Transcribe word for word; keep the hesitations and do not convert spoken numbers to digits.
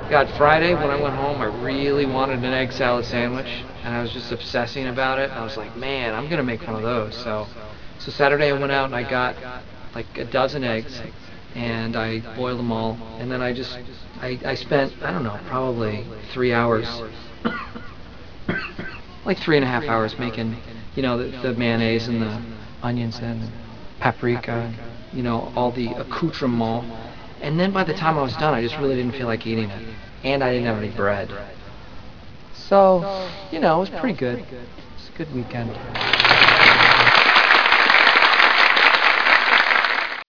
God, Friday when I went home, I really wanted an egg salad sandwich, and I was just obsessing about it. And I was like, man, I'm gonna make one of those. So, so Saturday I went out and I got like a dozen eggs, and I boiled them all, and then I just I, I spent I don't know probably three hours, like three and a half hours making, you know, the, the mayonnaise and the onions and paprika, and, you know, all the accoutrement. And then by the time I was done, I just really didn't feel like eating it, and I didn't have any bread. So, you know, it was pretty good. It's a good weekend.